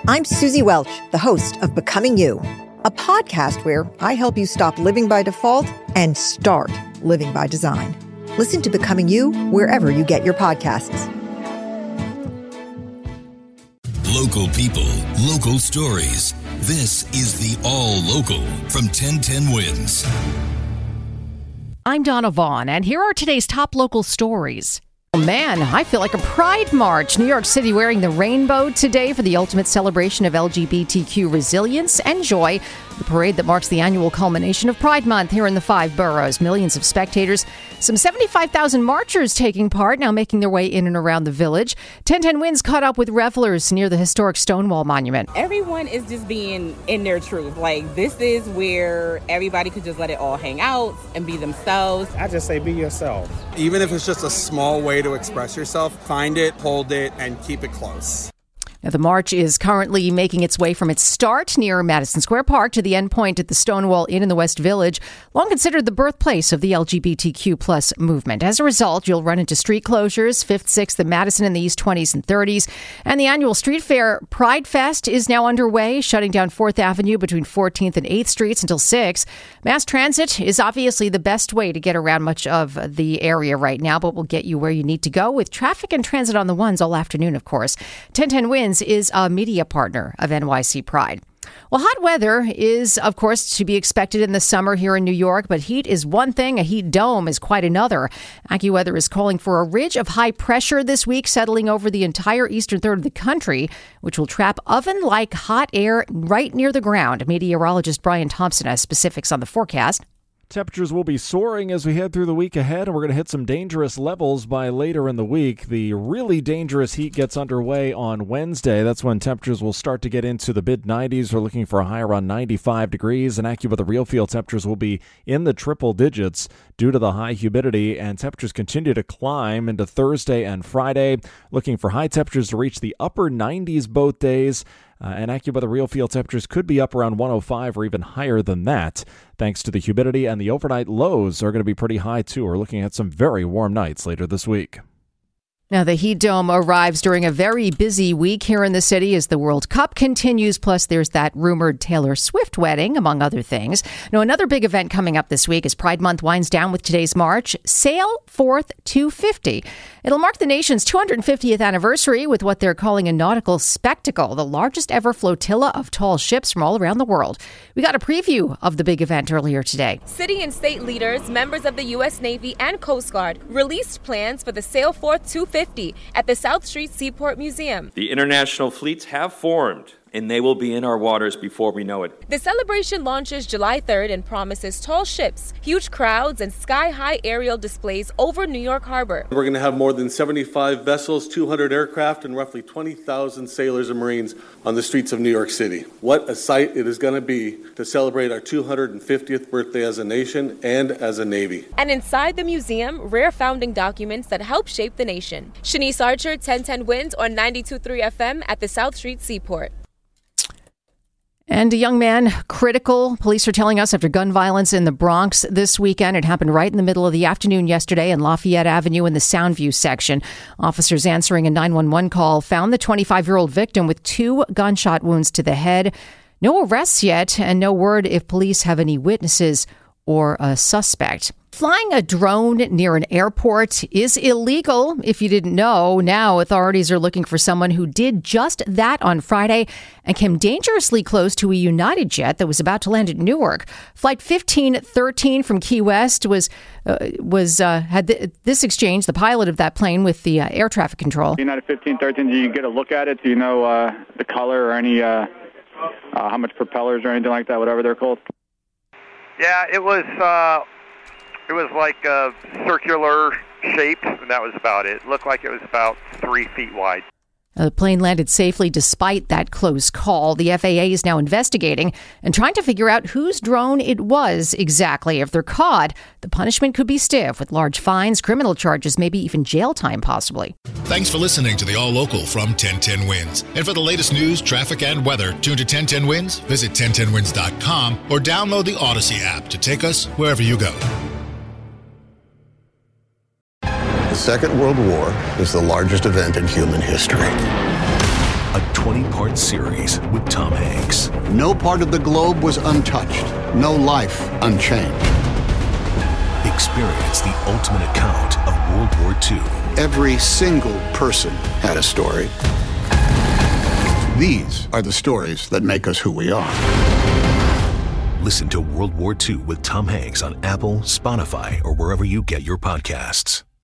I'm Susie Welch, the host of Becoming You, a podcast where I help you stop living by default and start living by design. Listen to Becoming You wherever you get your podcasts. Local people, local stories. This is the All Local from 1010 Wins. I'm Donna Vaughn, and here are today's top local stories. Oh man, I feel like a pride march. New York City wearing the rainbow today for the ultimate celebration of LGBTQ resilience and joy. The parade that marks the annual culmination of Pride Month here in the 5 boroughs. Millions of spectators, some 75,000 marchers taking part, now making their way in and around the village. 1010 Wins caught up with revelers near the historic Stonewall Monument. Everyone is just being in their truth. Like, this is where everybody could just let it all hang out and be themselves. I just say be yourself. Even if it's just a small way to express yourself, find it, hold it, and keep it close. Now, the march is currently making its way from its start near Madison Square Park to the end point at the Stonewall Inn in the West Village, long considered the birthplace of the LGBTQ plus movement. As a result, you'll run into street closures, 5th, 6th, and Madison in the East 20s and 30s. And the annual street fair Pride Fest is now underway, shutting down 4th Avenue between 14th and 8th Streets until 6. Mass transit is obviously the best way to get around much of the area right now, but will get you where you need to go with traffic and transit on the ones all afternoon, of course. 1010 Wins is a media partner of NYC Pride. Well, hot weather is, of course, to be expected in the summer here in New York, but heat is one thing, a heat dome is quite another. AccuWeather is calling for a ridge of high pressure this week, settling over the entire eastern third of the country, which will trap oven-like hot air right near the ground. Meteorologist Brian Thompson has specifics on the forecast. Temperatures will be soaring as we head through the week ahead, and we're going to hit some dangerous levels by later in the week. The really dangerous heat gets underway on Wednesday. That's when temperatures will start to get into the mid-90s. We're looking for a high around 95 degrees, and AccuWeather real field temperatures will be in the triple digits due to the high humidity, and temperatures continue to climb into Thursday and Friday. Looking for high temperatures to reach the upper 90s both days. And AccuWeather real field temperatures could be up around 105 or even higher than that, thanks to the humidity, and the overnight lows are going to be pretty high, too. We're looking at some very warm nights later this week. Now, the heat dome arrives during a very busy week here in the city as the World Cup continues. Plus, there's that rumored Taylor Swift wedding, among other things. Now, another big event coming up this week as Pride Month winds down with today's march, Sail Forth 250. It'll mark the nation's 250th anniversary with what they're calling a nautical spectacle, the largest ever flotilla of tall ships from all around the world. We got a preview of the big event earlier today. City and state leaders, members of the U.S. Navy and Coast Guard released plans for the Sail Forth 250 at the South Street Seaport Museum. The international fleets have formed, and they will be in our waters before we know it. The celebration launches July 3rd and promises tall ships, huge crowds, and sky-high aerial displays over New York Harbor. We're going to have more than 75 vessels, 200 aircraft, and roughly 20,000 sailors and Marines on the streets of New York City. What a sight it is going to be to celebrate our 250th birthday as a nation and as a Navy. And inside the museum, rare founding documents that help shape the nation. Shanice Archer, 1010 Wins on 92.3 FM at the South Street Seaport. And a young man critical, police are telling us, after gun violence in the Bronx this weekend. It happened right in the middle of the afternoon yesterday in Lafayette Avenue in the Soundview section. Officers answering a 911 call found the 25-year-old victim with 2 gunshot wounds to the head. No arrests yet, and no word if police have any witnesses or a suspect. Flying a drone near an airport is illegal, if you didn't know. Now, authorities are looking for someone who did just that on Friday and came dangerously close to a United jet that was about to land at Newark. Flight 1513 from Key West had this exchange, the pilot of that plane, with the air traffic control. United 1513, do you get a look at it? Do you know the color or any how much propellers or anything like that, whatever they're called? Yeah, it was like a circular shape, and that was about it. It looked like it was about 3 feet wide. The plane landed safely despite that close call. The FAA is now investigating and trying to figure out whose drone it was exactly. If they're caught, the punishment could be stiff with large fines, criminal charges, maybe even jail time possibly. Thanks for listening to the All Local from 1010 Wins. And for the latest news, traffic, and weather, tune to 1010 Wins, visit 1010wins.com, or download the Odyssey app to take us wherever you go. The Second World War is the largest event in human history. A 20 3-part series with Tom Hanks. No part of the globe was untouched. No life unchanged. Experience the ultimate account of World War II. Every single person had a story. These are the stories that make us who we are. Listen to World War II with Tom Hanks on Apple, Spotify, or wherever you get your podcasts.